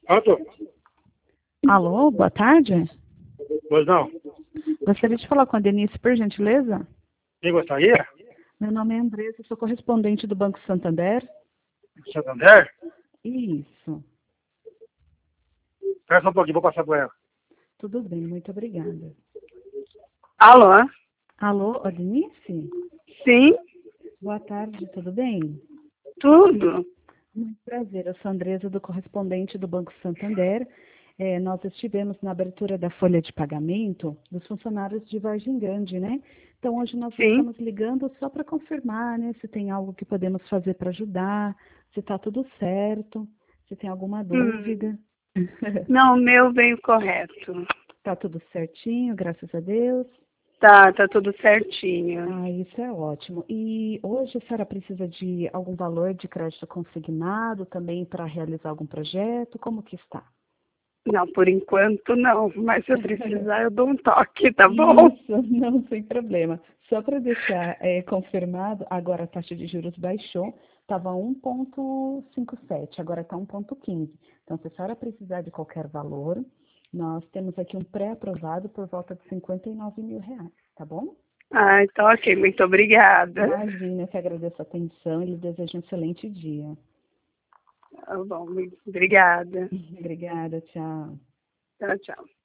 Pronto? Alô, boa tarde. Pois não. Gostaria de falar com a Denise, por gentileza. Quem gostaria? Meu nome é Andressa, sou correspondente do Banco Santander. Santander? Isso. Espera só um pouquinho, vou passar por ela. Tudo bem, muito obrigada. Alô? Alô, a Denise? Sim, Boa tarde, tudo bem? tudo. Muito prazer, eu sou a Andressa, do correspondente do Banco Santander. Nós estivemos na abertura da folha de pagamento dos funcionários de Vargem Grande, né? Então, hoje nós Sim. estamos ligando só para confirmar, né? Se tem algo que podemos fazer para ajudar, se está tudo certo, se tem alguma dúvida. Não, o meu veio correto. Está tudo certinho, graças a Deus. Tá tudo certinho. Ah, isso é ótimo. E hoje a senhora precisa de algum valor de crédito consignado também para realizar algum projeto? Como que está? Não, por enquanto não, mas se eu precisar eu dou um toque, tá bom? Isso, não, sem problema. Só para deixar confirmado, agora a taxa de juros baixou, estava 1,57, agora está 1,15. Então, se a senhora precisar de qualquer valor, nós temos aqui um pré-aprovado por volta de R$ 59 mil, tá bom? Ah, então ok, muito obrigada. Imagina, eu que agradeço a atenção e lhe desejo um excelente dia. Tá bom, obrigada. Obrigada, tchau. Tchau, tchau.